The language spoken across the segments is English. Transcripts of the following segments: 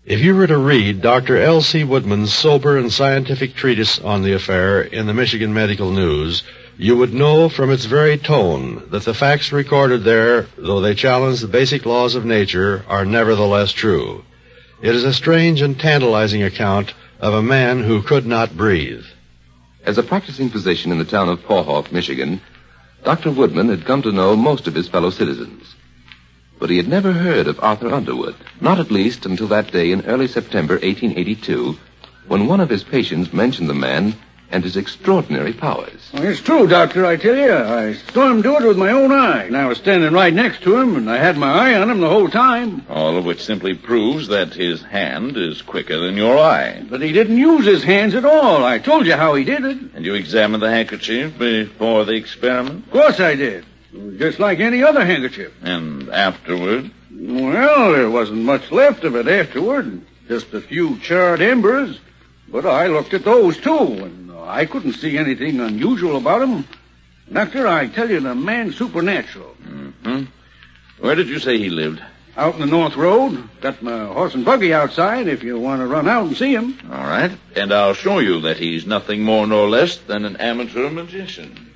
If you were to read Dr. L.C. Woodman's sober and scientific treatise on the affair in the Michigan Medical News, you would know from its very tone that the facts recorded there, though they challenge the basic laws of nature, are nevertheless true. It is a strange and tantalizing account of a man who could not breathe. As a practicing physician in the town of Pawhawk, Michigan, Dr. Woodman had come to know most of his fellow citizens. But he had never heard of Arthur Underwood, not at least until that day in early September 1882, when one of his patients mentioned the man and his extraordinary powers. Well, it's true, Doctor, I tell you. I saw him do it with my own eye. And I was standing right next to him, and I had my eye on him the whole time. All of which simply proves that his hand is quicker than your eye. But he didn't use his hands at all. I told you how he did it. And you examined the handkerchief before the experiment? Of course I did. It was just like any other handkerchief. And afterward? Well, there wasn't much left of it afterward. Just a few charred embers. But I looked at those, too, and I couldn't see anything unusual about him. Doctor, I tell you, the man's supernatural. Mm-hmm. Where did you say he lived? Out in the North Road. Got my horse and buggy outside if you want to run out and see him. All right. And I'll show you that he's nothing more nor less than an amateur magician.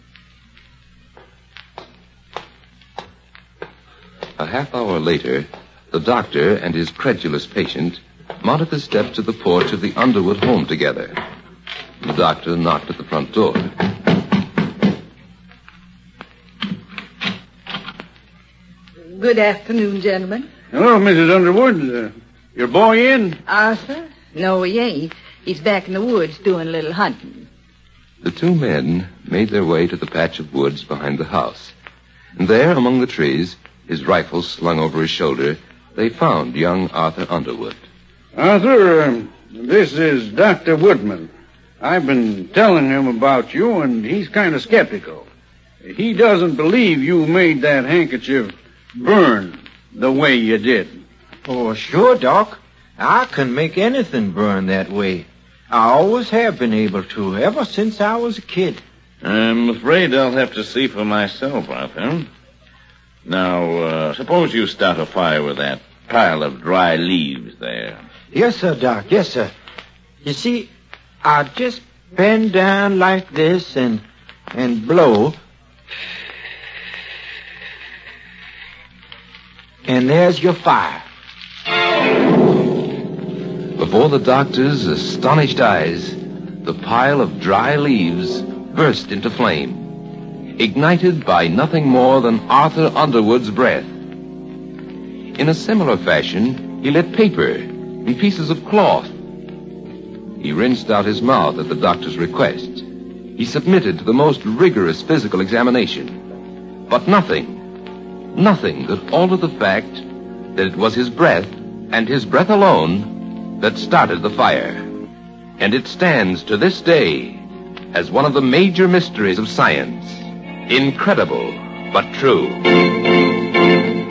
A half hour later, the doctor and his credulous patient mounted the steps of the porch of the Underwood home together. The doctor knocked at the front door. Good afternoon, gentlemen. Hello, Mrs. Underwood. Your boy in? Arthur? No, he ain't. He's back in the woods doing a little hunting. The two men made their way to the patch of woods behind the house. And there, among the trees, his rifle slung over his shoulder, they found young Arthur Underwood. Arthur, this is Dr. Woodman. I've been telling him about you, and he's kind of skeptical. He doesn't believe you made that handkerchief burn the way you did. Oh, sure, Doc. I can make anything burn that way. I always have been able to, ever since I was a kid. I'm afraid I'll have to see for myself, Arthur. Now, suppose you start a fire with that pile of dry leaves there. Yes, sir, Doc. Yes, sir. You see, I just bend down like this and blow. And there's your fire. Before the doctor's astonished eyes, the pile of dry leaves burst into flame, ignited by nothing more than Arthur Underwood's breath. In a similar fashion, he lit paper and pieces of cloth. He rinsed out his mouth at the doctor's request. He submitted to the most rigorous physical examination. But nothing could alter the fact that it was his breath, and his breath alone, that started the fire. And it stands to this day as one of the major mysteries of science. Incredible, but true.